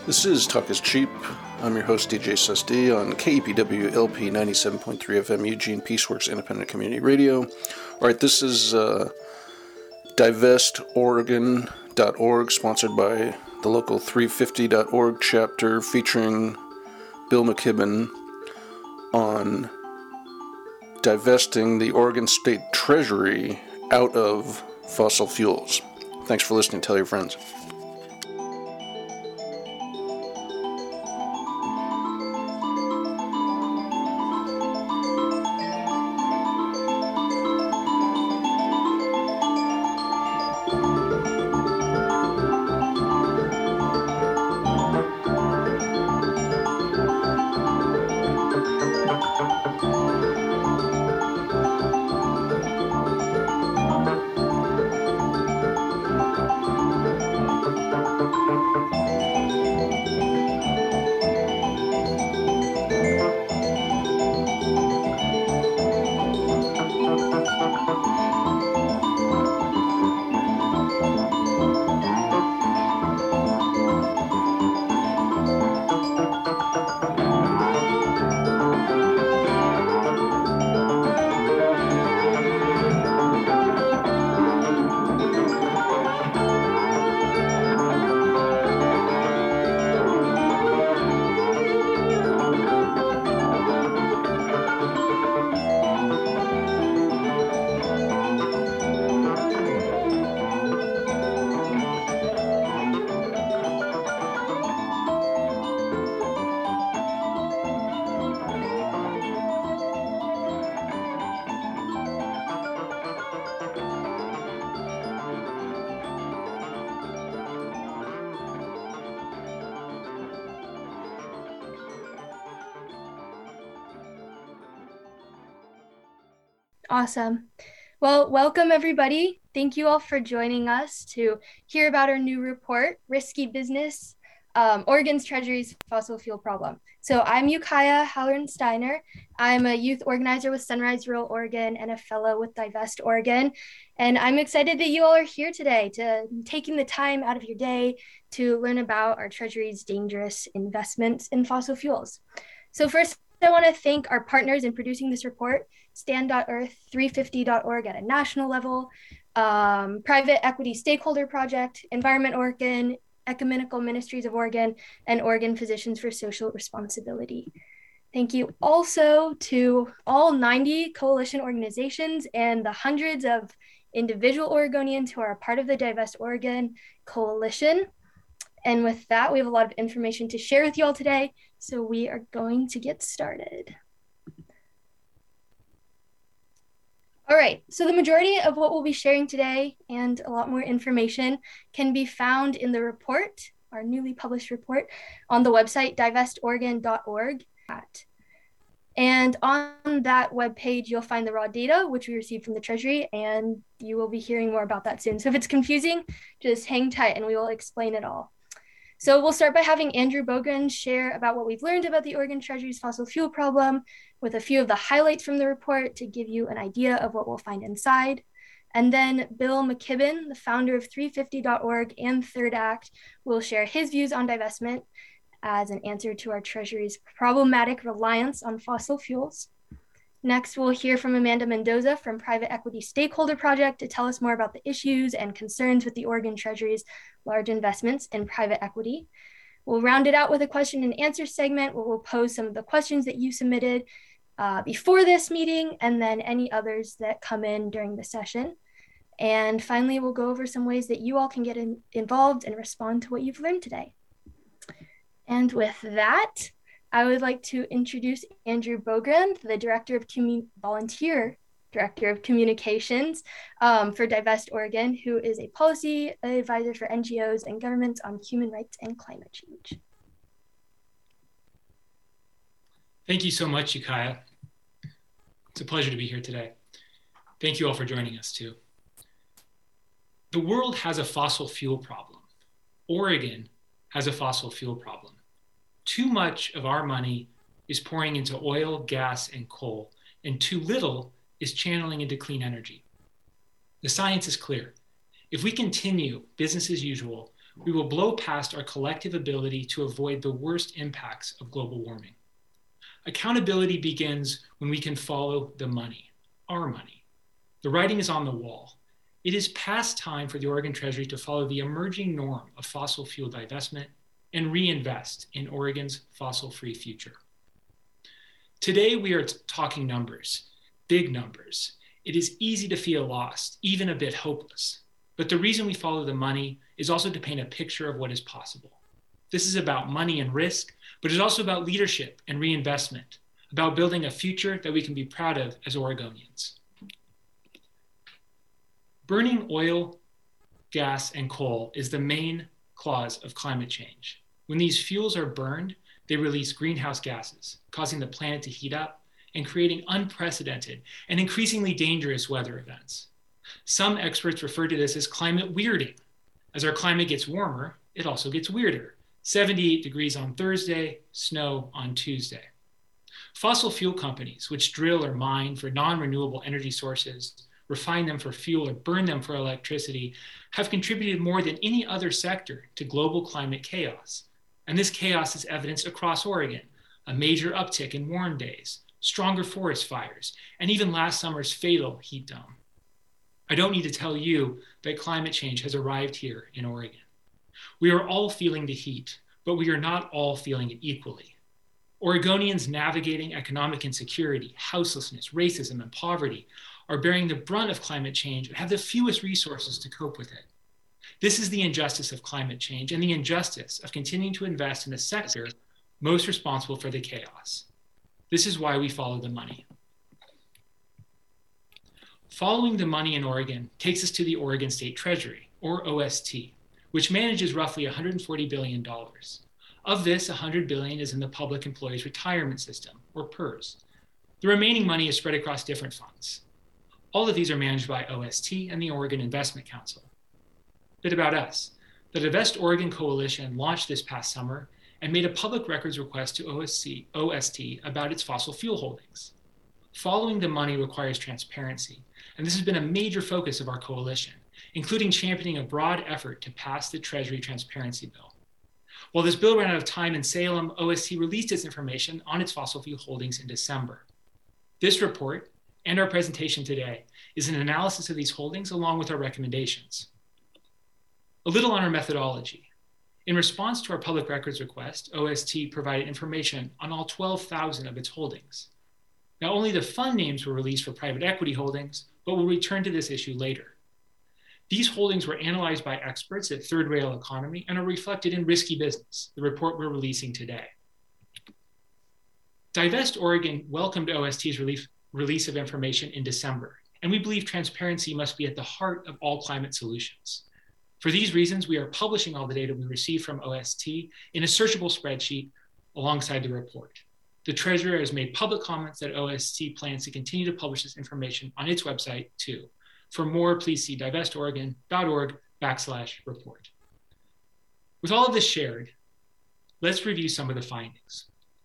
This is Talk is Cheap. I'm your host, DJ SSD, on KEPW LP 97.3 FM, Eugene Peaceworks Independent Community Radio. Alright, this is DivestOregon.org, sponsored by the local 350.org chapter, featuring Bill McKibben on divesting the Oregon State Treasury out of fossil fuels. Thanks for listening. Tell your friends. Awesome. Well, welcome everybody. Thank you all for joining us to hear about our new report, Risky Business, Oregon's Treasury's Fossil Fuel Problem. So I'm Ukiah Halloran-Steiner. I'm a youth organizer with Sunrise Rural Oregon and a fellow with Divest Oregon. And I'm excited that you all are here today, to taking the time out of your day to learn about our Treasury's dangerous investments in fossil fuels. So first, I want to thank our partners in producing this report, Stand.Earth, 350.org at a national level, Private Equity Stakeholder Project, Environment Oregon, Ecumenical Ministries of Oregon, and Oregon Physicians for Social Responsibility. Thank you also to all 90 coalition organizations and the hundreds of individual Oregonians who are a part of the Divest Oregon Coalition. And with that, we have a lot of information to share with you all today, so we are going to get started. All right, so the majority of what we'll be sharing today and a lot more information can be found in the report, our newly published report, on the website divestoregon.org. And on that webpage, you'll find the raw data, which we received from the Treasury, and you will be hearing more about that soon. So if it's confusing, just hang tight and we will explain it all. So we'll start by having Andrew Bogren share about what we've learned about the Oregon Treasury's fossil fuel problem, with a few of the highlights from the report to give you an idea of what we'll find inside. And then Bill McKibben, the founder of 350.org and Third Act, will share his views on divestment as an answer to our Treasury's problematic reliance on fossil fuels. Next, we'll hear from Amanda Mendoza from Private Equity Stakeholder Project to tell us more about the issues and concerns with the Oregon Treasury's large investments in private equity. We'll round it out with a question and answer segment where we'll pose some of the questions that you submitted before this meeting, and then any others that come in during the session. And finally, we'll go over some ways that you all can get involved and respond to what you've learned today. And with that, I would like to introduce Andrew Bogren, the Volunteer Director of Communications for Divest Oregon, who is a policy advisor for NGOs and governments on human rights and climate change. Thank you so much, Ukiah. It's a pleasure to be here today. Thank you all for joining us too. The world has a fossil fuel problem. Oregon has a fossil fuel problem. Too much of our money is pouring into oil, gas, and coal, and too little is channeling into clean energy. The science is clear. If we continue business as usual, we will blow past our collective ability to avoid the worst impacts of global warming. Accountability begins when we can follow the money, our money. The writing is on the wall. It is past time for the Oregon Treasury to follow the emerging norm of fossil fuel divestment and reinvest in Oregon's fossil-free future. Today, we are talking numbers, big numbers. It is easy to feel lost, even a bit hopeless. But the reason we follow the money is also to paint a picture of what is possible. This is about money and risk, but it's also about leadership and reinvestment, about building a future that we can be proud of as Oregonians. Burning oil, gas, and coal is the main cause of climate change. When these fuels are burned, they release greenhouse gases, causing the planet to heat up and creating unprecedented and increasingly dangerous weather events. Some experts refer to this as climate weirding. As our climate gets warmer, it also gets weirder. 78 degrees on Thursday, snow on Tuesday. Fossil fuel companies, which drill or mine for non-renewable energy sources, refine them for fuel or burn them for electricity, have contributed more than any other sector to global climate chaos. And this chaos is evidenced across Oregon, a major uptick in warm days, stronger forest fires, and even last summer's fatal heat dome. I don't need to tell you that climate change has arrived here in Oregon. We are all feeling the heat, but we are not all feeling it equally. Oregonians navigating economic insecurity, houselessness, racism, and poverty are bearing the brunt of climate change and have the fewest resources to cope with it. This is the injustice of climate change and the injustice of continuing to invest in the sector most responsible for the chaos. This is why we follow the money. Following the money in Oregon takes us to the Oregon State Treasury, or OST, which manages roughly $140 billion. Of this, $100 billion is in the Public Employees Retirement System, or PERS. The remaining money is spread across different funds. All of these are managed by OST and the Oregon Investment Council. A bit about us. The Divest Oregon Coalition launched this past summer and made a public records request to OST about its fossil fuel holdings. Following the money requires transparency, and this has been a major focus of our coalition, including championing a broad effort to pass the Treasury Transparency Bill. While this bill ran out of time in Salem, OST released its information on its fossil fuel holdings in December. This report, and our presentation today, is an analysis of these holdings along with our recommendations. A little on our methodology. In response to our public records request, OST provided information on all 12,000 of its holdings. Now, only the fund names were released for private equity holdings, but we'll return to this issue later. These holdings were analyzed by experts at Third Rail Economy and are reflected in Risky Business, the report we're releasing today. Divest Oregon welcomed OST's release of information in December, and we believe transparency must be at the heart of all climate solutions. For these reasons, we are publishing all the data we received from OST in a searchable spreadsheet alongside the report. The Treasurer has made public comments that OST plans to continue to publish this information on its website too. For more, please see divestoregon.org/report. With all of this shared, let's review some of the findings.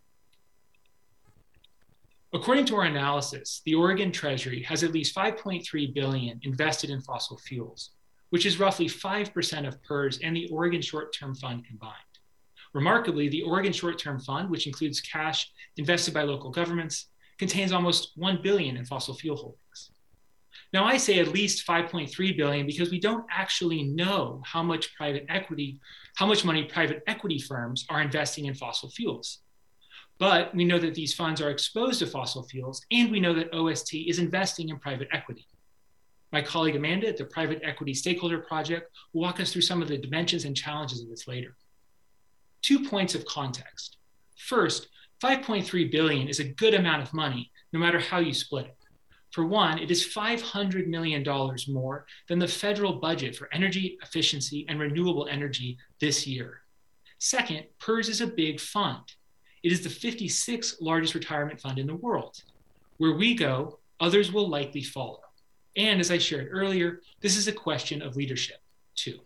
According to our analysis, the Oregon Treasury has at least $5.3 billion invested in fossil fuels, which is roughly 5% of PERS and the Oregon Short-Term Fund combined. Remarkably, the Oregon Short-Term Fund, which includes cash invested by local governments, contains almost $1 billion in fossil fuel holdings. Now, I say at least $5.3 billion because we don't actually know how much money private equity firms are investing in fossil fuels. But we know that these funds are exposed to fossil fuels, and we know that OST is investing in private equity. My colleague Amanda at the Private Equity Stakeholder Project will walk us through some of the dimensions and challenges of this later. 2 points of context. First, $5.3 billion is a good amount of money, no matter how you split it. For one, it is $500 million more than the federal budget for energy efficiency and renewable energy this year. Second, PERS is a big fund. It is the 56th largest retirement fund in the world. Where we go, others will likely follow. And as I shared earlier, this is a question of leadership too.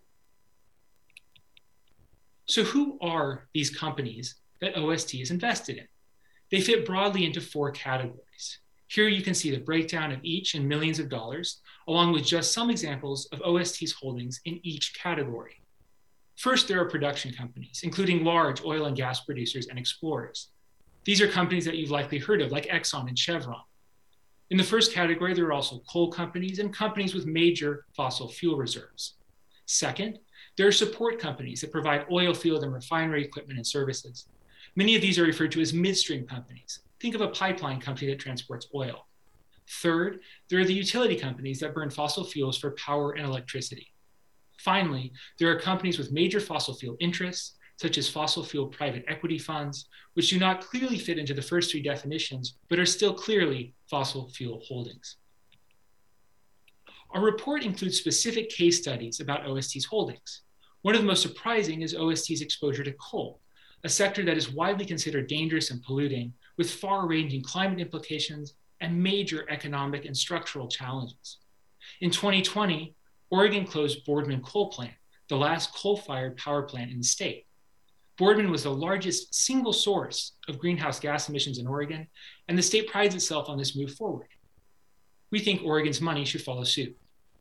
So who are these companies that OST is invested in? They fit broadly into 4 categories. Here you can see the breakdown of each in millions of dollars, along with just some examples of OST's holdings in each category. First, there are production companies, including large oil and gas producers and explorers. These are companies that you've likely heard of, like Exxon and Chevron. In the first category, there are also coal companies and companies with major fossil fuel reserves. Second, there are support companies that provide oil field and refinery equipment and services. Many of these are referred to as midstream companies. Think of a pipeline company that transports oil. Third, there are the utility companies that burn fossil fuels for power and electricity. Finally, there are companies with major fossil fuel interests, such as fossil fuel private equity funds, which do not clearly fit into the first three definitions, but are still clearly fossil fuel holdings. Our report includes specific case studies about OST's holdings. One of the most surprising is OST's exposure to coal, a sector that is widely considered dangerous and polluting, with far-ranging climate implications and major economic and structural challenges. In 2020, Oregon closed Boardman Coal Plant, the last coal-fired power plant in the state. Boardman was the largest single source of greenhouse gas emissions in Oregon, and the state prides itself on this move forward. We think Oregon's money should follow suit.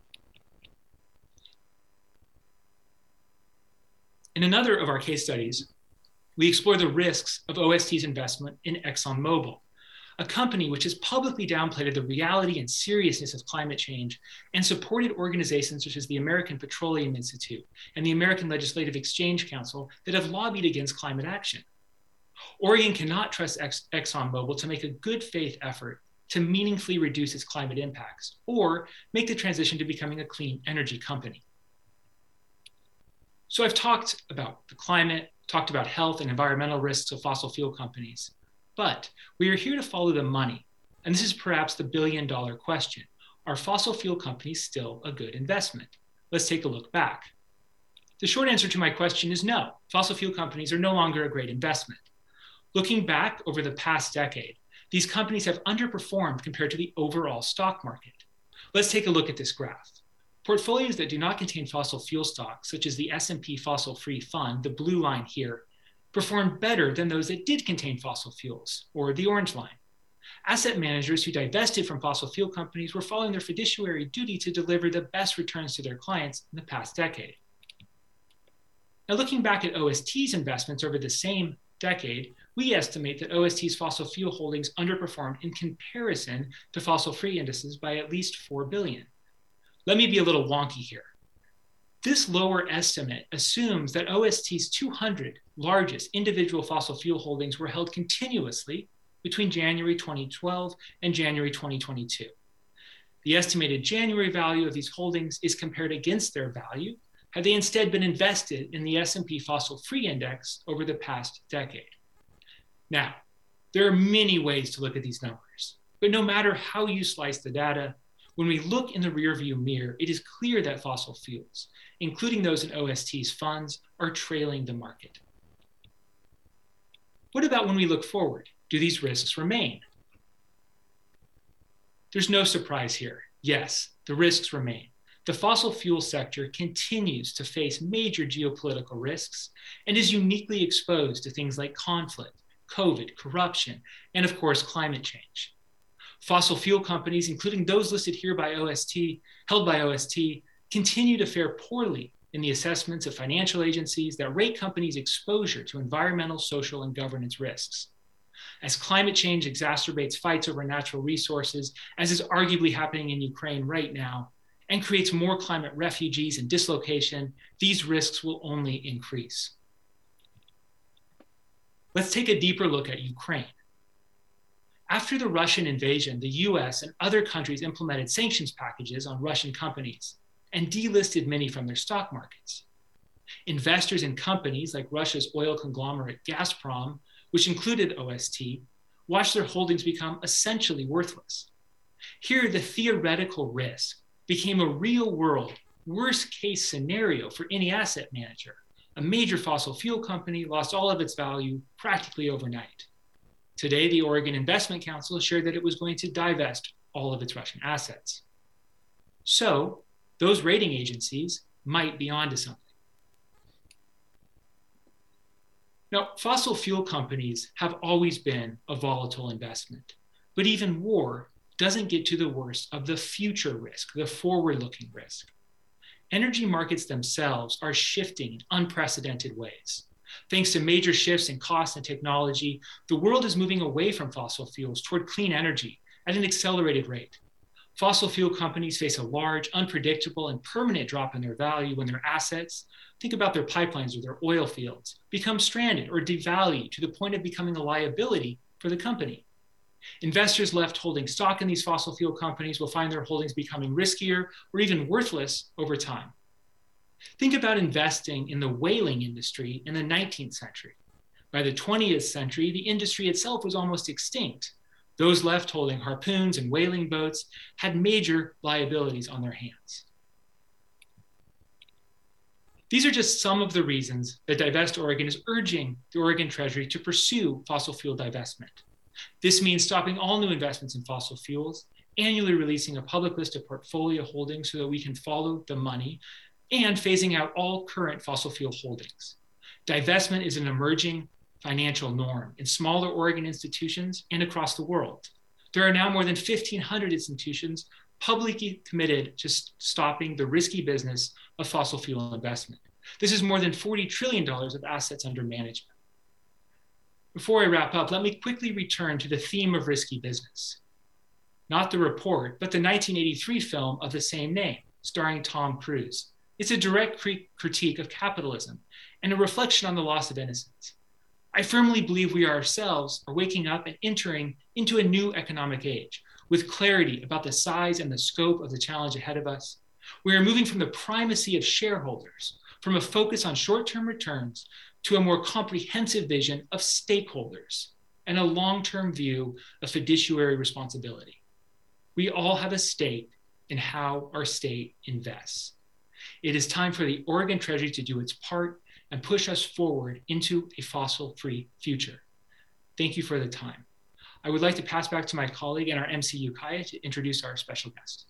In another of our case studies, we explore the risks of OST's investment in ExxonMobil, a company which has publicly downplayed the reality and seriousness of climate change and supported organizations such as the American Petroleum Institute and the American Legislative Exchange Council that have lobbied against climate action. Oregon cannot trust ExxonMobil to make a good faith effort to meaningfully reduce its climate impacts or make the transition to becoming a clean energy company. So I've talked about the climate, talked about health and environmental risks of fossil fuel companies, but we are here to follow the money. And this is perhaps the billion-dollar question. Are fossil fuel companies still a good investment? Let's take a look back. The short answer to my question is no. Fossil fuel companies are no longer a great investment. Looking back over the past decade, these companies have underperformed compared to the overall stock market. Let's take a look at this graph. Portfolios that do not contain fossil fuel stocks, such as the S&P Fossil Free Fund, the blue line here, performed better than those that did contain fossil fuels, or the orange line. Asset managers who divested from fossil fuel companies were following their fiduciary duty to deliver the best returns to their clients in the past decade. Now, looking back at OST's investments over the same decade, we estimate that OST's fossil fuel holdings underperformed in comparison to fossil-free indices by at least $4 billion. Let me be a little wonky here. This lower estimate assumes that OST's 200 largest individual fossil fuel holdings were held continuously between January 2012 and January 2022. The estimated January value of these holdings is compared against their value had they instead been invested in the S&P Fossil Free Index over the past decade. Now, there are many ways to look at these numbers, but no matter how you slice the data, when we look in the rearview mirror, it is clear that fossil fuels, including those in OST's funds, are trailing the market. What about when we look forward? Do these risks remain? There's no surprise here. Yes, the risks remain. The fossil fuel sector continues to face major geopolitical risks and is uniquely exposed to things like conflict, COVID, corruption, and of course, climate change. Fossil fuel companies, including those listed here by held by OST, continue to fare poorly in the assessments of financial agencies that rate companies' exposure to environmental, social, and governance risks. As climate change exacerbates fights over natural resources, as is arguably happening in Ukraine right now, and creates more climate refugees and dislocation, these risks will only increase. Let's take a deeper look at Ukraine. After the Russian invasion, the US and other countries implemented sanctions packages on Russian companies and delisted many from their stock markets. Investors in companies like Russia's oil conglomerate Gazprom, which included OST, watched their holdings become essentially worthless. Here, the theoretical risk became a real-world, worst-case scenario for any asset manager. A major fossil fuel company lost all of its value practically overnight. Today, the Oregon Investment Council shared that it was going to divest all of its Russian assets. So, those rating agencies might be onto something. Now, fossil fuel companies have always been a volatile investment, but even war doesn't get to the worst of the future risk, the forward-looking risk. energy markets themselves are shifting in unprecedented ways. Thanks to major shifts in cost and technology, the world is moving away from fossil fuels toward clean energy at an accelerated rate. Fossil fuel companies face a large, unpredictable, and permanent drop in their value when their assets, think about their pipelines or their oil fields, become stranded or devalued to the point of becoming a liability for the company. Investors left holding stock in these fossil fuel companies will find their holdings becoming riskier or even worthless over time. Think about investing in the whaling industry in the 19th century. By the 20th century, the industry itself was almost extinct. Those left holding harpoons and whaling boats had major liabilities on their hands. These are just some of the reasons that Divest Oregon is urging the Oregon Treasury to pursue fossil fuel divestment. This means stopping all new investments in fossil fuels, annually releasing a public list of portfolio holdings so that we can follow the money, and phasing out all current fossil fuel holdings. Divestment is an emerging financial norm in smaller Oregon institutions and across the world. There are now more than 1,500 institutions publicly committed to stopping the risky business of fossil fuel investment. This is more than $40 trillion of assets under management. Before I wrap up, let me quickly return to the theme of risky business. Not the report, but the 1983 film of the same name, starring Tom Cruise. It's a direct critique of capitalism and a reflection on the loss of innocence. I firmly believe we ourselves are waking up and entering into a new economic age with clarity about the size and the scope of the challenge ahead of us. We are moving from the primacy of shareholders, from a focus on short-term returns, to a more comprehensive vision of stakeholders and a long-term view of fiduciary responsibility. We all have a stake in how our state invests. It is time for the Oregon Treasury to do its part and push us forward into a fossil-free future. Thank you for the time. I would like to pass back to my colleague and our MC, Ukiah, to introduce our special guest.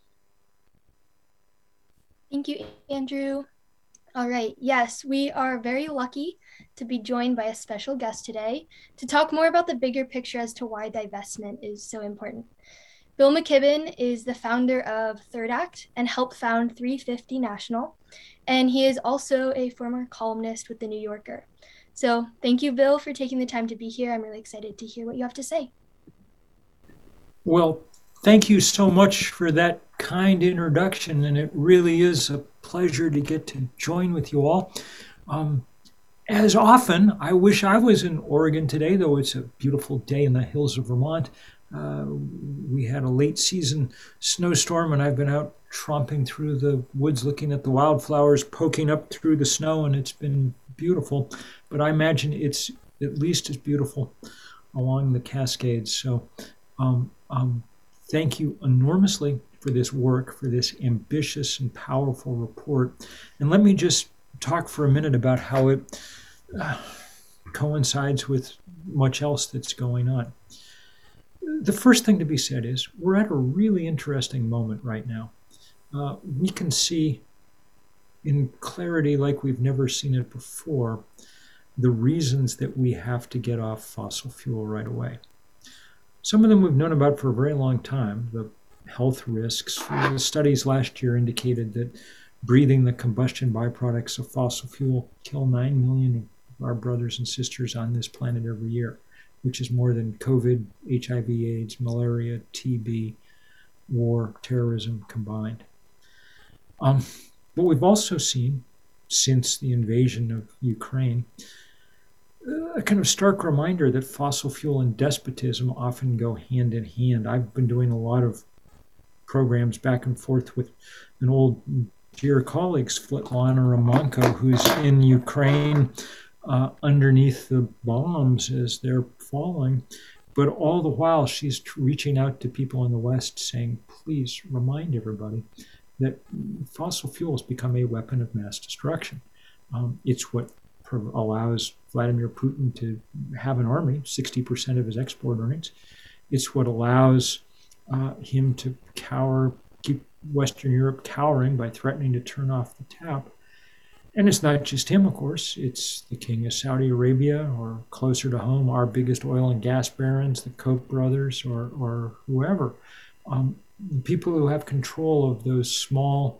Thank you, Andrew. All right, yes, we are very lucky to be joined by a special guest today to talk more about the bigger picture as to why divestment is so important. Bill McKibben is the founder of Third Act and helped found 350 National, and he is also a former columnist with The New Yorker. So thank you, Bill, for taking the time to be here. I'm really excited to hear what you have to say. Well, thank you so much for that kind introduction, and it really is a pleasure to get to join with you all. As often, I wish I was in Oregon today, though it's a beautiful day in the hills of Vermont. We had a late season snowstorm, and I've been out tromping through the woods looking at the wildflowers poking up through the snow, and it's been beautiful. But I imagine it's at least as beautiful along the Cascades. So thank you enormously for this work, for this ambitious and powerful report. And let me just talk for a minute about how it coincides with much else that's going on. The first thing to be said is we're at a really interesting moment right now. We can see in clarity like we've never seen it before the reasons that we have to get off fossil fuel right away. Some of them we've known about for a very long time. The health risks. The studies last year indicated that breathing the combustion byproducts of fossil fuel kill 9 million of our brothers and sisters on this planet every year, which is more than COVID, HIV, AIDS, malaria, TB, war, terrorism combined. But we've also seen, since the invasion of Ukraine, a kind of stark reminder that fossil fuel and despotism often go hand in hand. I've been doing a lot of programs back and forth with an old dear colleague, Svetlana Romanko, who's in Ukraine underneath the bombs as they're falling. But all the while, she's reaching out to people in the West saying, please remind everybody that fossil fuels become a weapon of mass destruction. It's what allows Vladimir Putin to have an army, 60% of his export earnings. It's what allows him to keep Western Europe cowering by threatening to turn off the tap. And it's not just him, of course. It's the King of Saudi Arabia, or closer to home, our biggest oil and gas barons, the Koch brothers, or whoever. People who have control of those small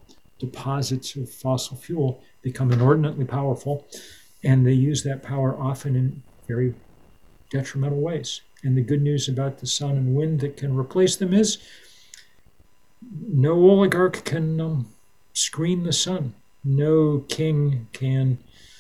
deposits of fossil fuel become inordinately powerful, and they use that power often in very detrimental ways. And the good news about the sun and wind that can replace them is no oligarch can screen the sun. No king can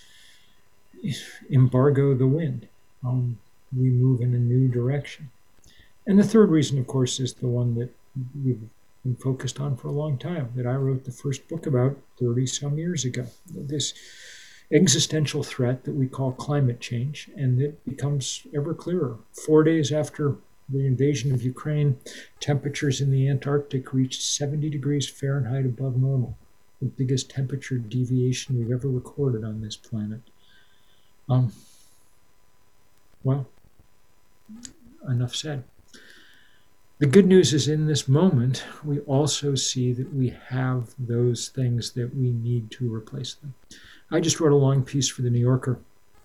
embargo the wind. We move in a new direction. And the third reason, of course, is the one that we've been focused on for a long time, that I wrote the first book about 30-some years ago. This existential threat that we call climate change, and it becomes ever clearer. 4 days after the invasion of Ukraine, temperatures in the Antarctic reached 70 degrees Fahrenheit above normal, the biggest temperature deviation we've ever recorded on this planet. Well, enough said. The good news is in this moment, we also see that we have those things that we need to replace them. I just wrote a long piece for the New Yorker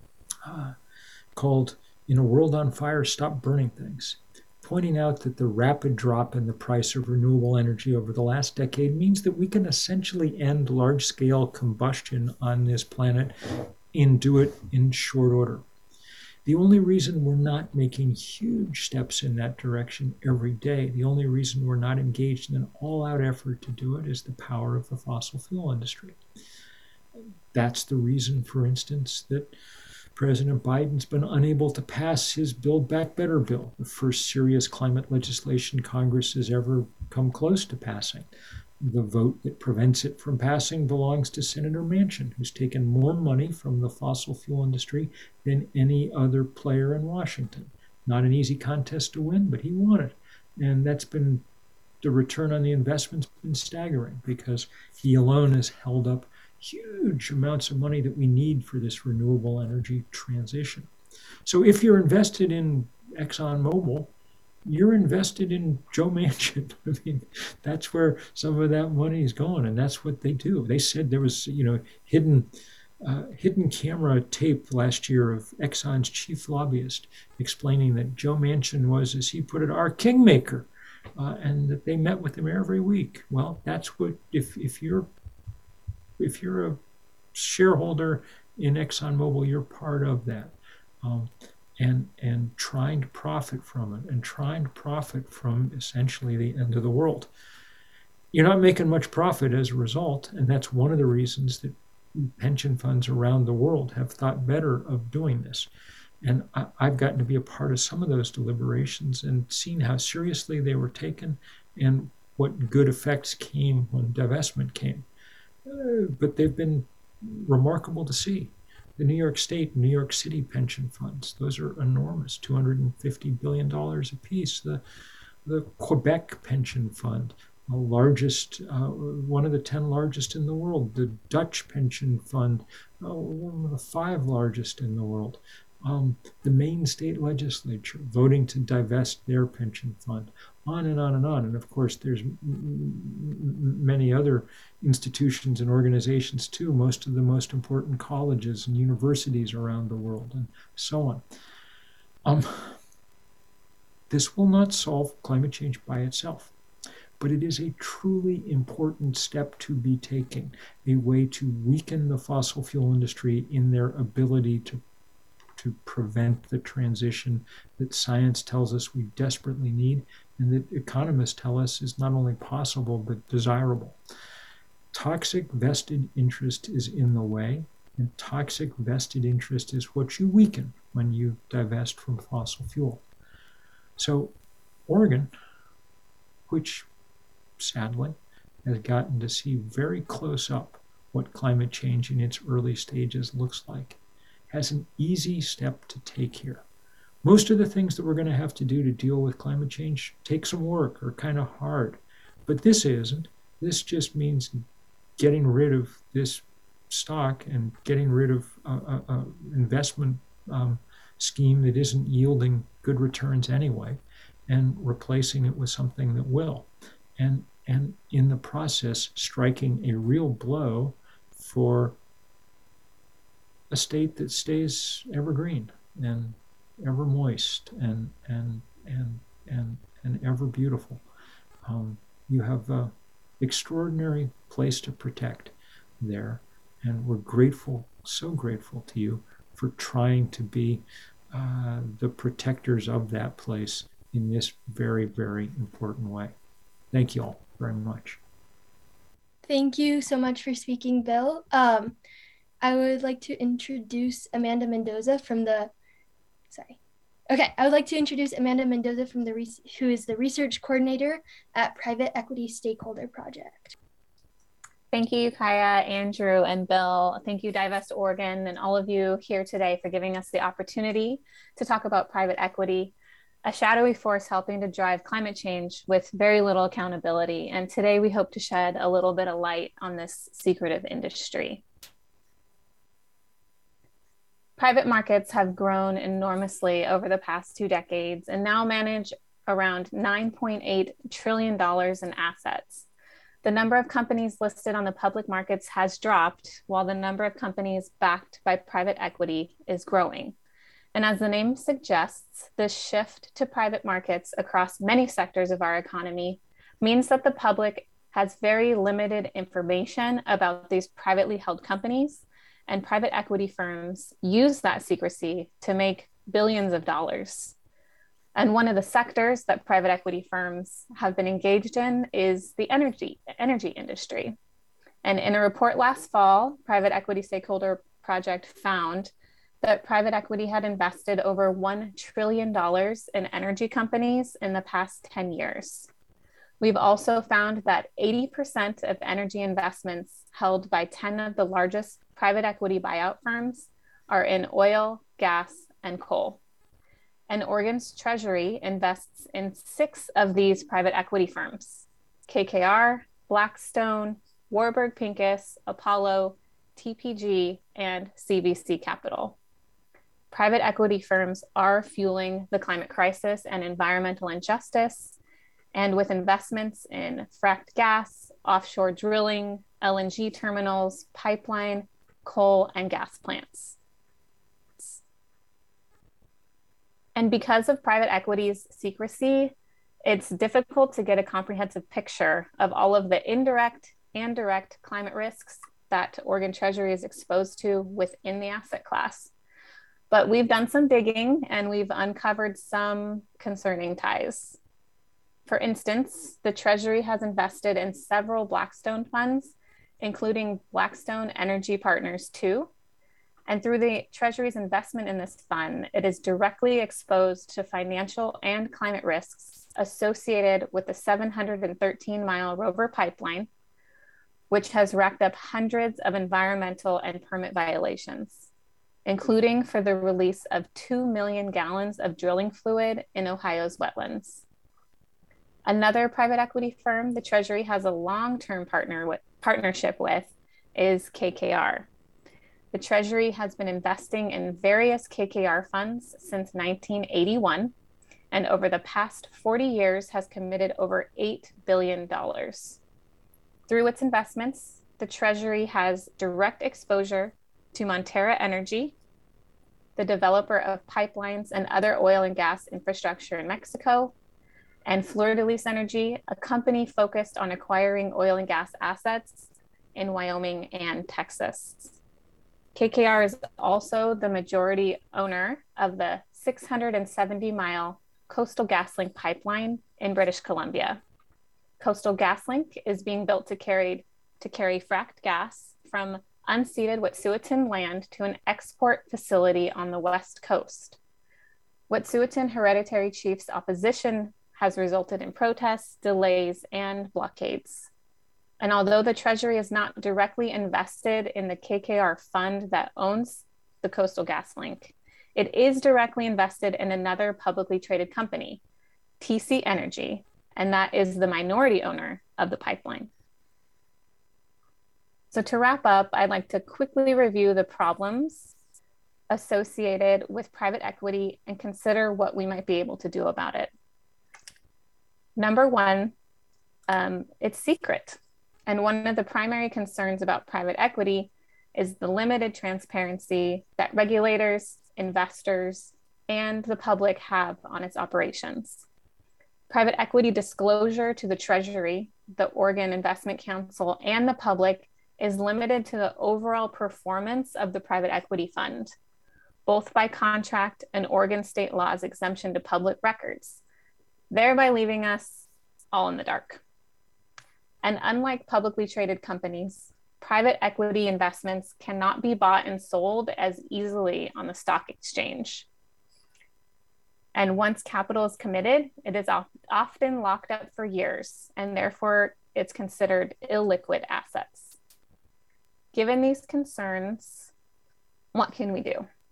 called "In a World on Fire, Stop Burning Things," pointing out that the rapid drop in the price of renewable energy over the last decade means that we can essentially end large-scale combustion on this planet and do it in short order. The only reason we're not making huge steps in that direction every day, the only reason we're not engaged in an all-out effort to do it is the power of the fossil fuel industry. That's the reason, for instance, that President Biden's been unable to pass his Build Back Better bill, the first serious climate legislation Congress has ever come close to passing. The vote that prevents it from passing belongs to Senator Manchin, who's taken more money from the fossil fuel industry than any other player in Washington. Not an easy contest to win, but he won it. And that's been, the return on the investment's been staggering because he alone has held up huge amounts of money that we need for this renewable energy transition. So if you're invested in ExxonMobil, you're invested in Joe Manchin. I mean, that's where some of that money is going, and that's what they do. They said there was, hidden camera tape last year of Exxon's chief lobbyist explaining that Joe Manchin was, as he put it, our kingmaker, and that they met with him every week. Well, that's what if you're a shareholder in ExxonMobil, you're part of that. And trying to profit from it, and trying to profit from essentially the end of the world. You're not making much profit as a result, and that's one of the reasons that pension funds around the world have thought better of doing this. And I've gotten to be a part of some of those deliberations and seen how seriously they were taken and what good effects came when divestment came. But they've been remarkable to see. The New York State, New York City pension funds, those are enormous, $250 billion apiece. The Quebec pension fund, the largest, one of the 10 largest in the world. The Dutch pension fund, one of the 5 largest in the world. The Maine state legislature voting to divest their pension fund, on and on and on. And of course, there's many other institutions and organizations too, most of the most important colleges and universities around the world, and so on. This will not solve climate change by itself, but it is a truly important step to be taken, a way to weaken the fossil fuel industry in their ability to prevent the transition that science tells us we desperately need, and that economists tell us is not only possible, but desirable. Toxic vested interest is in the way, and toxic vested interest is what you weaken when you divest from fossil fuel. So Oregon, which sadly has gotten to see very close up what climate change in its early stages looks like, has an easy step to take here. Most of the things that we're going to have to do to deal with climate change take some work, or kind of hard, but this isn't. This just means getting rid of this stock and getting rid of an investment scheme that isn't yielding good returns anyway, and replacing it with something that will. And in the process, striking a real blow for a state that stays evergreen and ever moist and ever beautiful. You have extraordinary place to protect there. And we're grateful, so grateful to you for trying to be the protectors of that place in this very, very important way. Thank you all very much. Thank you so much for speaking, Bill. I would like to introduce Amanda Mendoza from the, I would like to introduce Amanda Mendoza from who is the research coordinator at Private Equity Stakeholder Project. Thank you, Kaya, Andrew, and Bill. Thank you, Divest Oregon, and all of you here today for giving us the opportunity to talk about private equity, a shadowy force helping to drive climate change with very little accountability. And today we hope to shed a little bit of light on this secretive industry. Private markets have grown enormously over the past 2 decades and now manage around $9.8 trillion in assets. The number of companies listed on the public markets has dropped, while the number of companies backed by private equity is growing. And as the name suggests, this shift to private markets across many sectors of our economy means that the public has very limited information about these privately held companies, and private equity firms use that secrecy to make billions of dollars. And one of the sectors that private equity firms have been engaged in is the energy industry. And in a report last fall, Private Equity Stakeholder Project found that private equity had invested over $1 trillion in energy companies in the past 10 years. We've also found that 80% of energy investments held by 10 of the largest private equity buyout firms are in oil, gas, and coal. And Oregon's Treasury invests in 6 of these private equity firms: KKR, Blackstone, Warburg Pincus, Apollo, TPG, and CVC Capital. Private equity firms are fueling the climate crisis and environmental injustice, and with investments in fracked gas, offshore drilling, LNG terminals, pipeline, coal, and gas plants. And because of private equity's secrecy, it's difficult to get a comprehensive picture of all of the indirect and direct climate risks that Oregon Treasury is exposed to within the asset class. But we've done some digging and we've uncovered some concerning ties. For instance, the Treasury has invested in several Blackstone funds, including Blackstone Energy Partners II. And through the Treasury's investment in this fund, it is directly exposed to financial and climate risks associated with the 713-mile Rover pipeline, which has racked up hundreds of environmental and permit violations, including for the release of 2 million gallons of drilling fluid in Ohio's wetlands. Another private equity firm the Treasury has a long-term partnership with is KKR. The Treasury has been investing in various KKR funds since 1981, and over the past 40 years has committed over $8 billion. Through its investments, the Treasury has direct exposure to Montera Energy, the developer of pipelines and other oil and gas infrastructure in Mexico, and Fleur de Lis Energy, a company focused on acquiring oil and gas assets in Wyoming and Texas. KKR is also the majority owner of the 670-mile Coastal GasLink pipeline in British Columbia. Coastal GasLink is being built to carry fracked gas from unceded Wet'suwet'en land to an export facility on the West Coast. Wet'suwet'en hereditary chiefs' opposition has resulted in protests, delays, and blockades. And although the Treasury is not directly invested in the KKR fund that owns the Coastal GasLink, it is directly invested in another publicly traded company, TC Energy, and that is the minority owner of the pipeline. So to wrap up, I'd like to quickly review the problems associated with private equity and consider what we might be able to do about it. Number one, it's secret. And one of the primary concerns about private equity is the limited transparency that regulators, investors, and the public have on its operations. Private equity disclosure to the Treasury the Oregon Investment Council and the public is limited to the overall performance of the private equity fund, both by contract and Oregon state law's exemption to public records, thereby leaving us all in the dark. And unlike publicly traded companies, private equity investments cannot be bought and sold as easily on the stock exchange. And once capital is committed, it is often locked up for years, and therefore it's considered illiquid assets. Given these concerns, what can we do?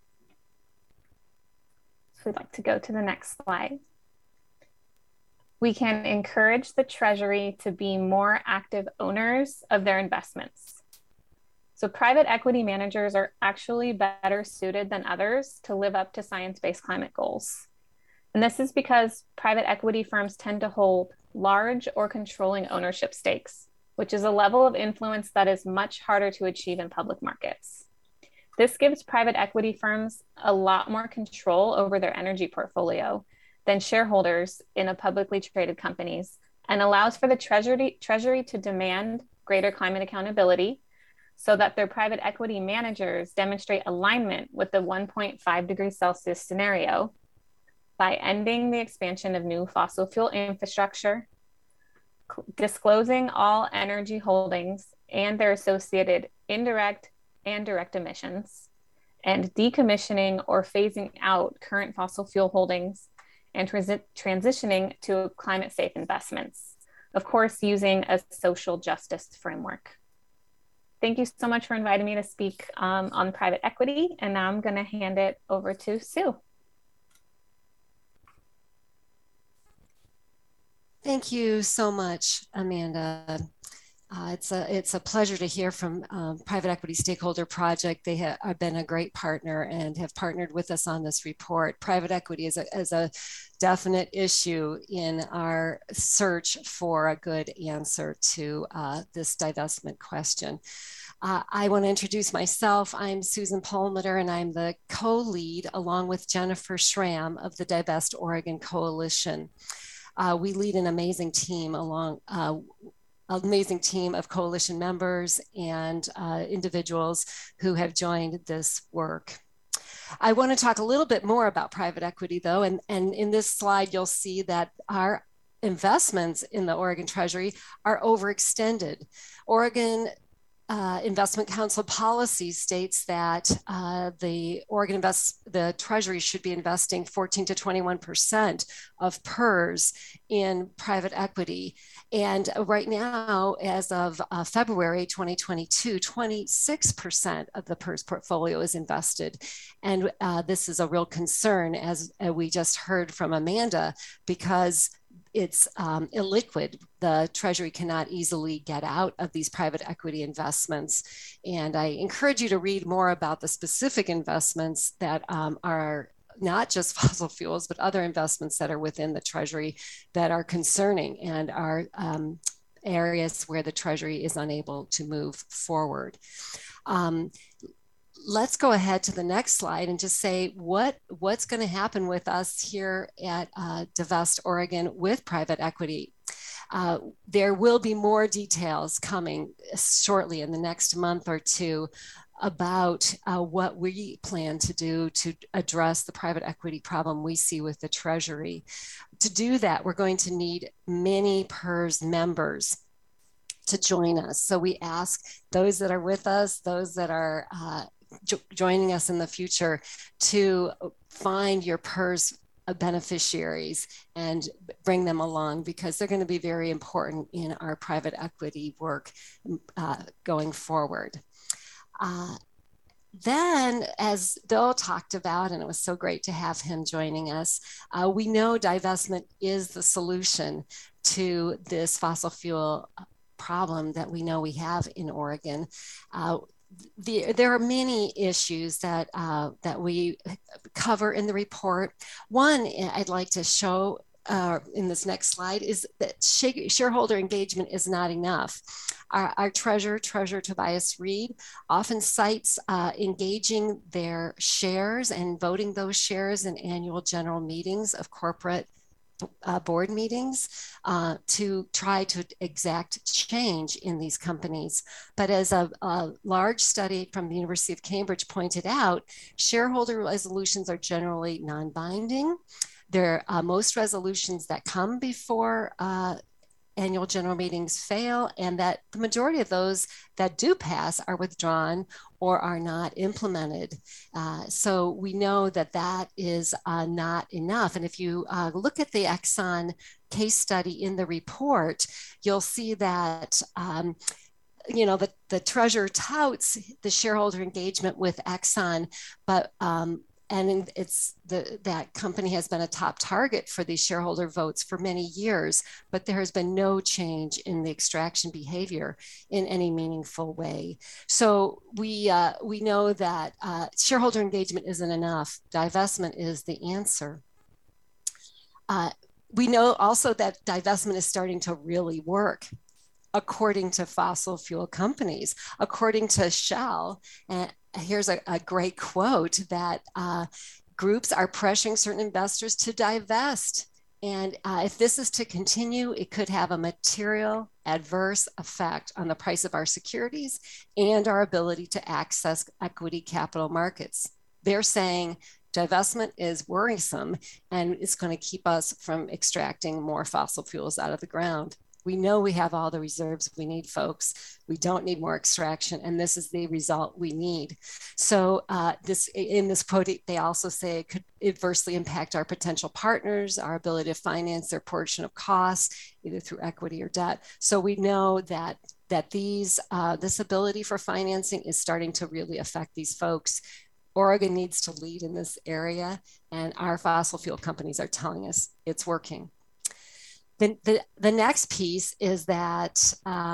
So we'd like to go to the next slide. We can encourage the Treasury to be more active owners of their investments. So private equity managers are actually better suited than others to live up to science-based climate goals. And this is because private equity firms tend to hold large or controlling ownership stakes, which is a level of influence that is much harder to achieve in public markets. This gives private equity firms a lot more control over their energy portfolio than shareholders in a publicly traded companies, and allows for the Treasury to demand greater climate accountability so that their private equity managers demonstrate alignment with the 1.5 degrees Celsius scenario by ending the expansion of new fossil fuel infrastructure, disclosing all energy holdings and their associated indirect and direct emissions, and decommissioning or phasing out current fossil fuel holdings and transitioning to climate safe investments, of course, using a social justice framework. Thank you so much for inviting me to speak on private equity. And now I'm going to hand it over to Sue. Thank you so much, Amanda. It's a pleasure to hear from Private Equity Stakeholder Project. They have been a great partner and have partnered with us on this report. Private equity is a definite issue in our search for a good answer to this divestment question. I want to introduce myself. I'm Susan Perlmutter, and I'm the co-lead along with Jennifer Schramm of the Divest Oregon Coalition. We lead an amazing team of coalition members and individuals who have joined this work. I want to talk a little bit more about private equity, though, and in this slide, you'll see that our investments in the Oregon Treasury are overextended. Oregon Investment Council policy states that the Treasury should be investing 14 to 21% of PERS in private equity. And right now, as of February 2022, 26% of the PERS portfolio is invested. And this is a real concern, as we just heard from Amanda, because it's illiquid. The Treasury cannot easily get out of these private equity investments. And I encourage you to read more about the specific investments that are not just fossil fuels, but other investments that are within the Treasury that are concerning and are areas where the Treasury is unable to move forward. Let's go ahead to the next slide and just say what's going to happen with us here at Divest Oregon with private equity. There will be more details coming shortly in the next month or two about what we plan to do to address the private equity problem we see with the Treasury. To do that, we're going to need many PERS members to join us. So we ask those that are with us, those that are joining us in the future, to find your PERS beneficiaries and bring them along, because they're going to be very important in our private equity work going forward. Then, as Bill talked about, and it was so great to have him joining us, we know divestment is the solution to this fossil fuel problem that we know we have in Oregon. There are many issues that we cover in the report. One I'd like to show in this next slide is that shareholder engagement is not enough. Our treasurer Tobias Reed, often cites engaging their shares and voting those shares in annual general meetings of corporate board meetings to try to exact change in these companies. But as a large study from the University of Cambridge pointed out, shareholder resolutions are generally non-binding. Most resolutions that come before annual general meetings fail, and that the majority of those that do pass are withdrawn or are not implemented. So we know that that is not enough. And if you look at the Exxon case study in the report, you'll see that the treasurer touts the shareholder engagement with Exxon, but that company has been a top target for these shareholder votes for many years, but there has been no change in the extraction behavior in any meaningful way. So we know that shareholder engagement isn't enough. Divestment is the answer. We know also that divestment is starting to really work, according to fossil fuel companies. According to Shell, and here's a great quote, that groups are pressuring certain investors to divest. And if this is to continue, it could have a material adverse effect on the price of our securities and our ability to access equity capital markets. They're saying divestment is worrisome and it's going to keep us from extracting more fossil fuels out of the ground. We know we have all the reserves we need, folks. We don't need more extraction, and this is the result we need. So in this quote, they also say it could adversely impact our potential partners, our ability to finance their portion of costs, either through equity or debt. So we know that this ability for financing is starting to really affect these folks. Oregon needs to lead in this area, and our fossil fuel companies are telling us it's working. The next piece is that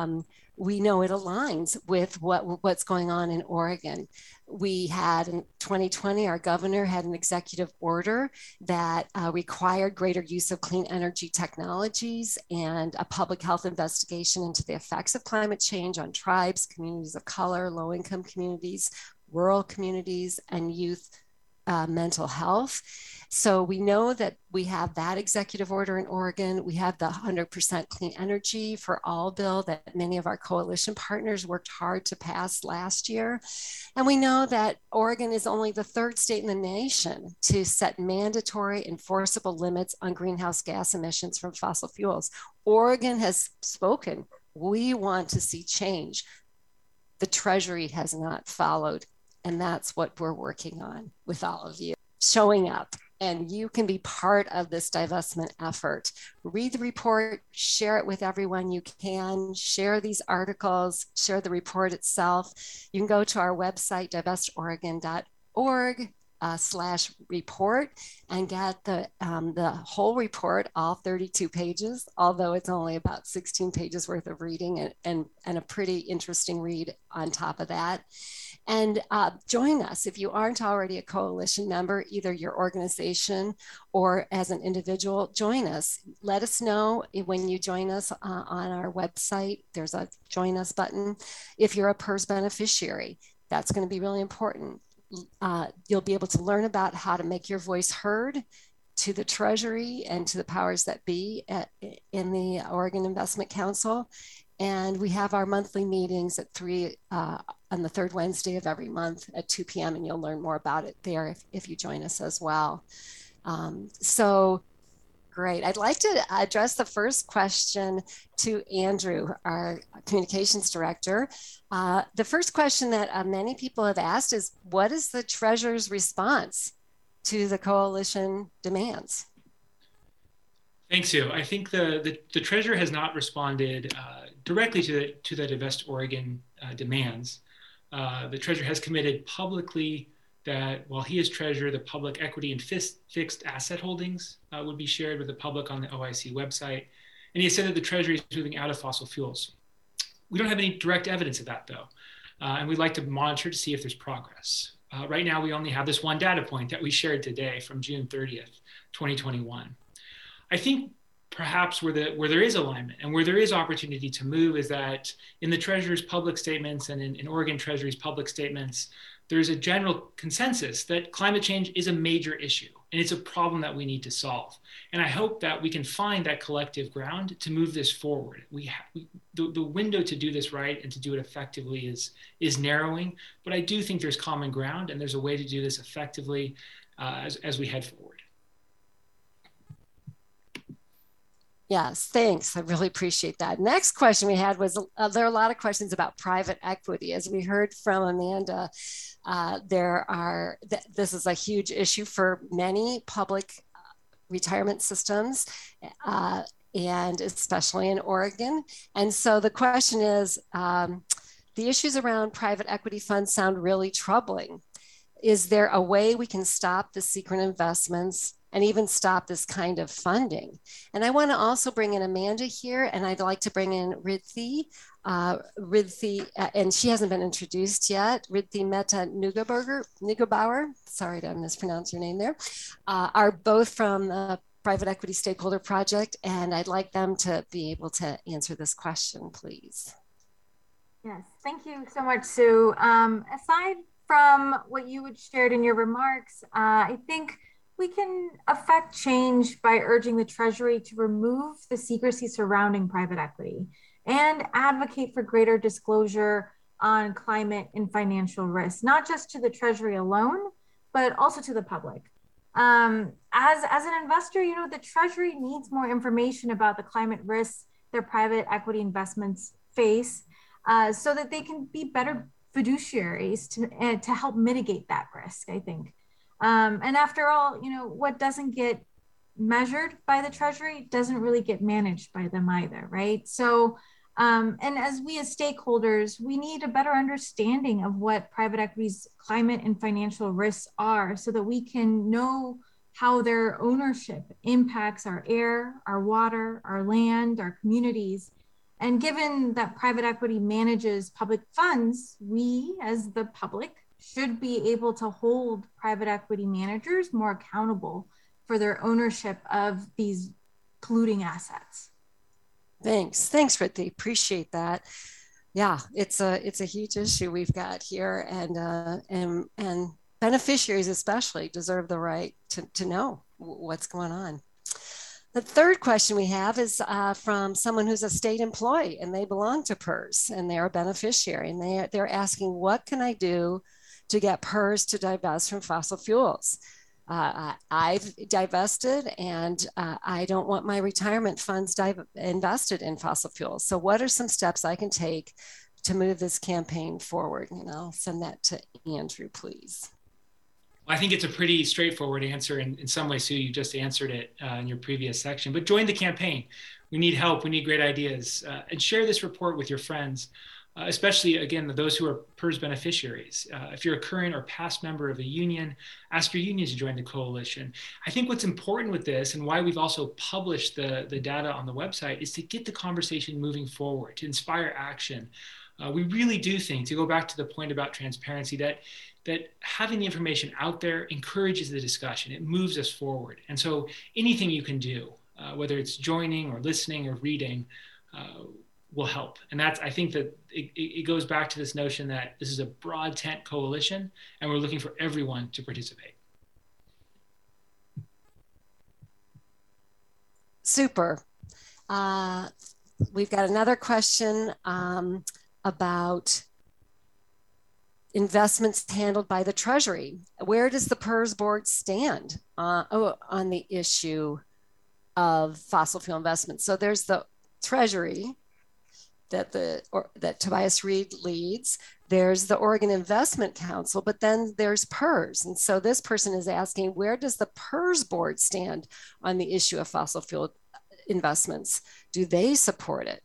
we know it aligns with what's going on in Oregon. We had in 2020, our governor had an executive order that required greater use of clean energy technologies and a public health investigation into the effects of climate change on tribes, communities of color, low-income communities, rural communities, and youth mental health. So we know that we have that executive order in Oregon. We have the 100% clean energy for all bill that many of our coalition partners worked hard to pass last year. And we know that Oregon is only the third state in the nation to set mandatory enforceable limits on greenhouse gas emissions from fossil fuels. Oregon has spoken. We want to see change. The Treasury has not followed. And that's what we're working on with all of you, showing up. And you can be part of this divestment effort. Read the report, share it with everyone you can, share these articles, share the report itself. You can go to our website, divestOregon.org/report, and get the whole report, all 32 pages, although it's only about 16 pages worth of reading and a pretty interesting read on top of that. And join us if you aren't already a coalition member, either your organization or as an individual. Join us. Let us know when you join us on our website. There's a join us button. If you're a PERS beneficiary, that's going to be really important. You'll be able to learn about how to make your voice heard to the Treasury and to the powers that be in the Oregon Investment Council. And we have our monthly meetings at 3 on the third Wednesday of every month at 2 p.m. And you'll learn more about it there if you join us as well. So great. I'd like to address the first question to Andrew, our communications director. The first question that many people have asked is, what is the Treasurer's response to the coalition demands? Thanks, Sue. I think the Treasurer has not responded directly to the Divest Oregon demands. The Treasurer has committed publicly that while he is Treasurer, the public equity and fixed asset holdings would be shared with the public on the OIC website. And he has said that the Treasury is moving out of fossil fuels. We don't have any direct evidence of that, though. And we'd like to monitor to see if there's progress. Right now, we only have this one data point that we shared today from June 30th, 2021. I think perhaps where there is alignment and where there is opportunity to move is that in the Treasurer's public statements and in Oregon Treasury's public statements, there's a general consensus that climate change is a major issue And it's a problem that we need to solve. And I hope that we can find that collective ground to move this forward. The window to do this right and to do it effectively is narrowing, but I do think there's common ground and there's a way to do this effectively as we head forward. Yes, thanks. I really appreciate that. Next question we had was, there are a lot of questions about private equity. As we heard from Amanda, this is a huge issue for many public retirement systems, and especially in Oregon. And so the question is, the issues around private equity funds sound really troubling. Is there a way we can stop the secret investments and even stop this kind of funding? And I want to also bring in Amanda here, and I'd like to bring in Ridhi, and she hasn't been introduced yet. Ridhi Mehta Neugebauer, sorry to mispronounce your name there, are both from the Private Equity Stakeholder Project, and I'd like them to be able to answer this question, please. Yes, thank you so much, Sue. Aside from what you had shared in your remarks, I think we can affect change by urging the Treasury to remove the secrecy surrounding private equity and advocate for greater disclosure on climate and financial risks, not just to the Treasury alone, but also to the public. As an investor, the Treasury needs more information about the climate risks their private equity investments face, so that they can be better fiduciaries to help mitigate that risk, I think. And after all, what doesn't get measured by the Treasury doesn't really get managed by them either, right? So, and as we as stakeholders, we need a better understanding of what private equity's climate and financial risks are so that we can know how their ownership impacts our air, our water, our land, our communities. And given that private equity manages public funds, we as the public should be able to hold private equity managers more accountable for their ownership of these polluting assets. Thanks, Ridhi. Appreciate that. Yeah, it's a huge issue we've got here, and beneficiaries especially deserve the right to know what's going on. The third question we have is from someone who's a state employee and they belong to PERS and they're a beneficiary, and they're asking, what can I do to get PERS to divest from fossil fuels? I've divested and I don't want my retirement funds invested in fossil fuels. So what are some steps I can take to move this campaign forward? And I'll send that to Andrew, please. I think it's a pretty straightforward answer. In some ways, Sue, you just answered it in your previous section, but join the campaign. We need help. We need great ideas. And share this report with your friends, especially, again, those who are PERS beneficiaries. If you're a current or past member of a union, ask your union to join the coalition. I think what's important with this, and why we've also published the data on the website, is to get the conversation moving forward, to inspire action. We really do think, to go back to the point about transparency, that having the information out there encourages the discussion. It moves us forward. And so anything you can do, whether it's joining or listening or reading, will help. And I think that it goes back to this notion that this is a broad tent coalition and we're looking for everyone to participate. Super. We've got another question about investments handled by the Treasury. Where does the PERS board stand on the issue of fossil fuel investments? So there's the Treasury that Tobias Reed leads. There's the Oregon Investment Council, but then there's PERS. And so this person is asking, where does the PERS board stand on the issue of fossil fuel investments? Do they support it?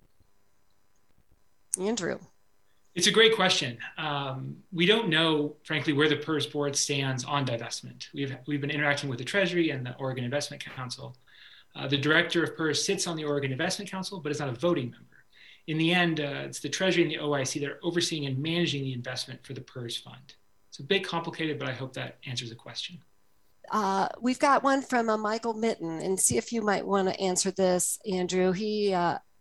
Andrew. It's a great question. We don't know, frankly, where the PERS board stands on divestment. We've been interacting with the Treasury and the Oregon Investment Council. The director of PERS sits on the Oregon Investment Council, but is not a voting member. In the end, it's the Treasury and the OIC that are overseeing and managing the investment for the PERS fund. It's a bit complicated, but I hope that answers the question. We've got one from Michael Mitten, and see if you might want to answer this, Andrew. He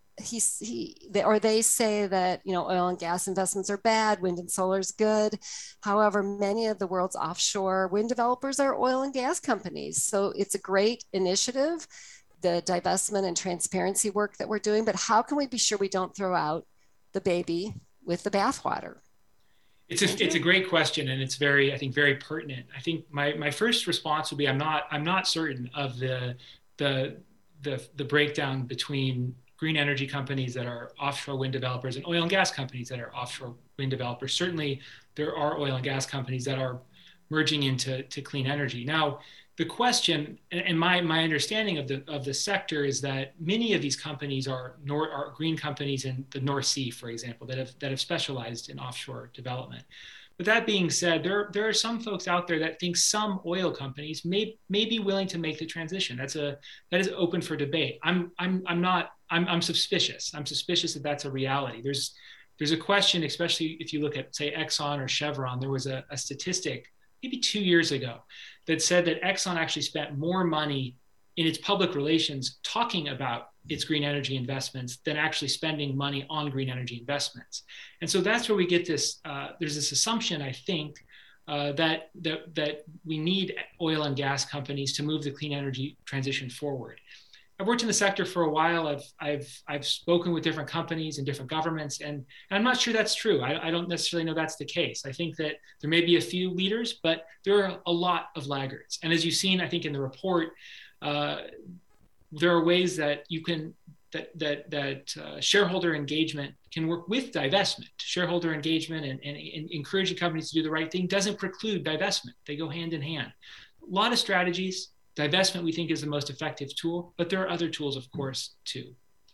they say that, oil and gas investments are bad, wind and solar is good. However, many of the world's offshore wind developers are oil and gas companies. So it's a great initiative, the divestment and transparency work that we're doing, but how can we be sure we don't throw out the baby with the bathwater? It's a great question, and it's I think very pertinent. I think my first response would be I'm not certain of the breakdown between green energy companies that are offshore wind developers and oil and gas companies that are offshore wind developers. Certainly, there are oil and gas companies that are merging into clean energy. Now, the question, and my understanding of the sector is that many of these companies are green companies in the North Sea, for example, that have specialized in offshore development. But that being said, there are some folks out there that think some oil companies may be willing to make the transition. That is open for debate. I'm suspicious. I'm suspicious that that's a reality. There's a question, especially if you look at, say, Exxon or Chevron. There was a statistic maybe 2 years ago that said that Exxon actually spent more money in its public relations talking about its green energy investments than actually spending money on green energy investments. And so that's where we get this, there's this assumption, I think, that we need oil and gas companies to move the clean energy transition forward. I've worked in the sector for a while. I've spoken with different companies and different governments, and I'm not sure that's true. I don't necessarily know that's the case. I think that there may be a few leaders, but there are a lot of laggards. And as you've seen, I think in the report, there are ways that you can shareholder engagement can work with divestment. Shareholder engagement and encouraging companies to do the right thing doesn't preclude divestment. They go hand in hand. A lot of strategies. Divestment, we think, is the most effective tool, but there are other tools, of course, too.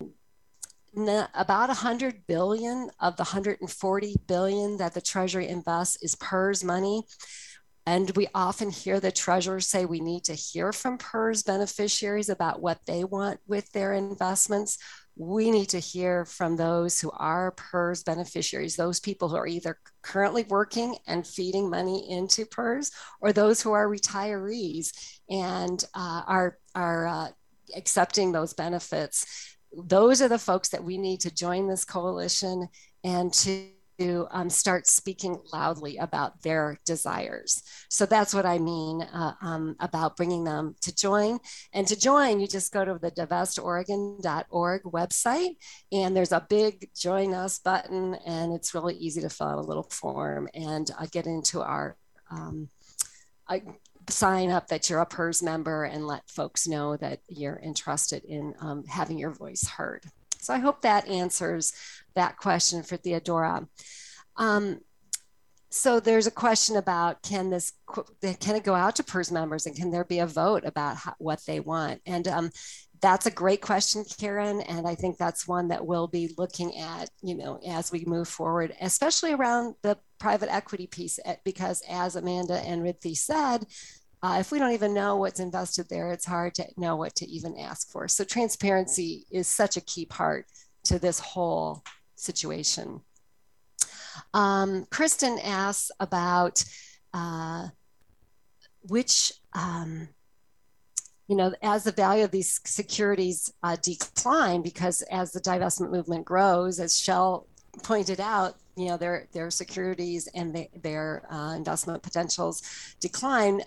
About 100 billion of the 140 billion that the Treasury invests is PERS money. And we often hear the treasurers say we need to hear from PERS beneficiaries about what they want with their investments. We need to hear from those who are PERS beneficiaries, those people who are either currently working and feeding money into PERS, or those who are retirees and are accepting those benefits. Those are the folks that we need to join this coalition and to start speaking loudly about their desires. So that's what I mean about bringing them to join. And to join, you just go to the divestOregon.org website, and there's a big Join Us button, and it's really easy to fill out a little form and get into our sign up that you're a PERS member and let folks know that you're interested in having your voice heard. So I hope that answers that question for Theodora. So there's a question about can it go out to PERS members, and can there be a vote about what they want? And that's a great question, Karen. And I think that's one that we'll be looking at, as we move forward, especially around the private equity piece, because as Amanda and Riddhi said, if we don't even know what's invested there, it's hard to know what to even ask for. So transparency is such a key part to this whole situation. Kristen asks about which, as the value of these securities decline, because as the divestment movement grows, as Shell pointed out, their securities and their investment potentials decline.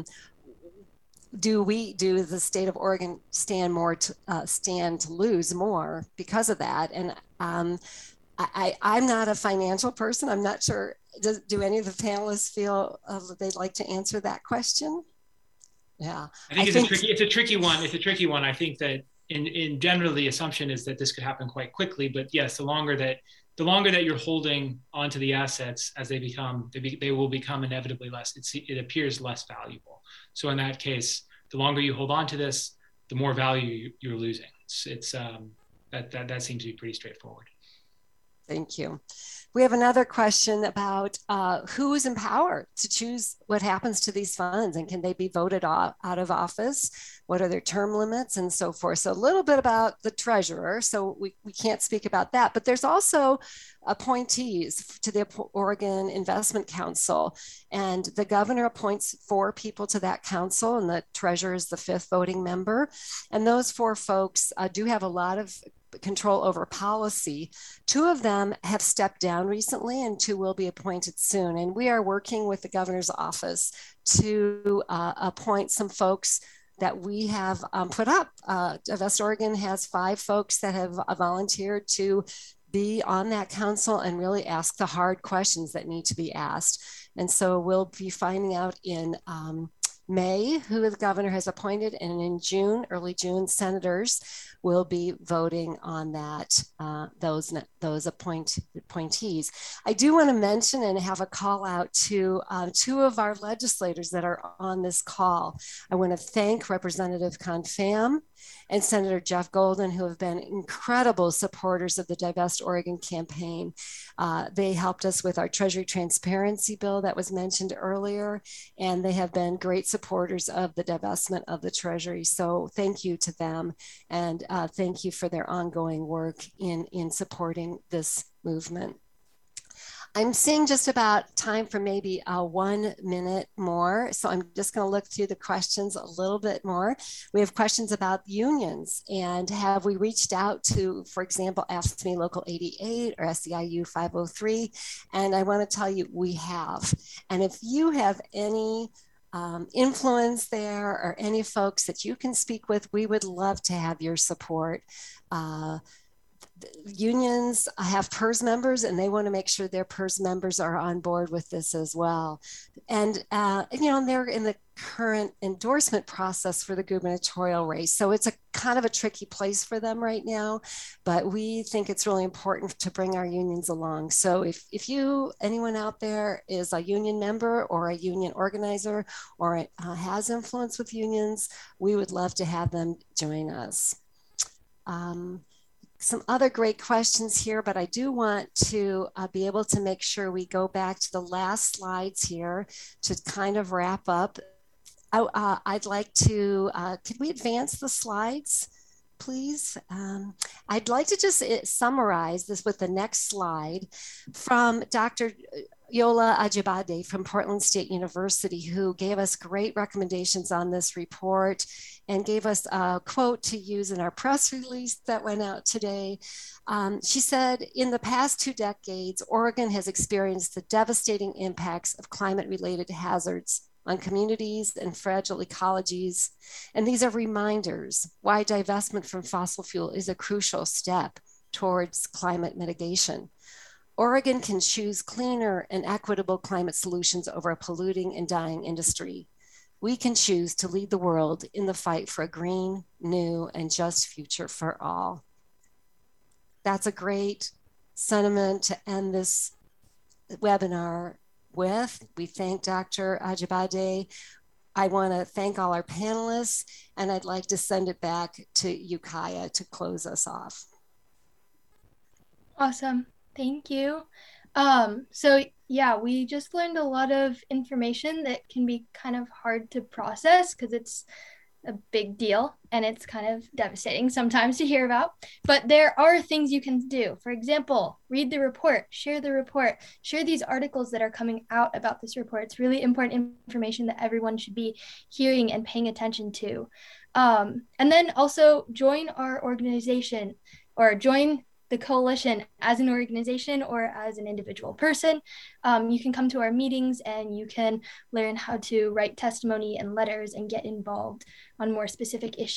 Do the state of Oregon stand to lose more because of that? And I'm not a financial person. I'm not sure. Do any of the panelists feel they'd like to answer that question? Yeah, I think it's a tricky one. It's a tricky one. I think that in general, the assumption is that this could happen quite quickly. But yes, the longer that you're holding onto the assets, as they will become inevitably less. It appears less valuable. So in that case, the longer you hold on to this, the more value you're losing. That seems to be pretty straightforward. Thank you. We have another question about who is empowered to choose what happens to these funds, and can they be voted out of office? What are their term limits and so forth? So a little bit about the treasurer. So we can't speak about that, but there's also appointees to the Oregon Investment Council. And the governor appoints 4 people to that council, and the treasurer is the 5th voting member. And those 4 folks do have a lot of control over policy. 2 of them have stepped down recently, and 2 will be appointed soon. And we are working with the governor's office to appoint some folks that we have put up. Divest Oregon has 5 folks that have volunteered to be on that council and really ask the hard questions that need to be asked. And so we'll be finding out in May who the governor has appointed, and in June, early June, senators will be voting on that, those appointees. I do want to mention and have a call out to 2 of our legislators that are on this call. I want to thank Representative Confam and Senator Jeff Golden, who have been incredible supporters of the Divest Oregon campaign. They helped us with our Treasury Transparency Bill that was mentioned earlier, and they have been great supporters of the divestment of the Treasury. So thank you to them, and thank you for their ongoing work in supporting this movement. I'm seeing just about time for maybe 1 minute more. So I'm just going to look through the questions a little bit more. We have questions about unions, and have we reached out to, for example, AFSCME Local 88 or SEIU 503? And I want to tell you, we have. And if you have any influence there or any folks that you can speak with, we would love to have your support. Unions have PERS members, and they want to make sure their PERS members are on board with this as well. And, they're in the current endorsement process for the gubernatorial race. So it's a kind of a tricky place for them right now, but we think it's really important to bring our unions along. So if anyone out there is a union member or a union organizer or has influence with unions, we would love to have them join us. Some other great questions here, but I do want to be able to make sure we go back to the last slides here to kind of wrap up. I'd like to, could we advance the slides, please? I'd like to just summarize this with the next slide from Dr. Yola Ajibade from Portland State University, who gave us great recommendations on this report and gave us a quote to use in our press release that went out today. She said, in the past 2 decades, Oregon has experienced the devastating impacts of climate-related hazards on communities and fragile ecologies. And these are reminders why divestment from fossil fuel is a crucial step towards climate mitigation. Oregon can choose cleaner and equitable climate solutions over a polluting and dying industry. We can choose to lead the world in the fight for a green, new, and just future for all. That's a great sentiment to end this webinar with. We thank Dr. Ajibade. I want to thank all our panelists, and I'd like to send it back to Ukiah to close us off. Awesome. Thank you. So yeah, we just learned a lot of information that can be kind of hard to process because it's a big deal and it's kind of devastating sometimes to hear about. But there are things you can do. For example, read the report, share these articles that are coming out about this report. It's really important information that everyone should be hearing and paying attention to. And then also join our organization or join the coalition as an organization or as an individual person. You can come to our meetings and you can learn how to write testimony and letters and get involved on more specific issues.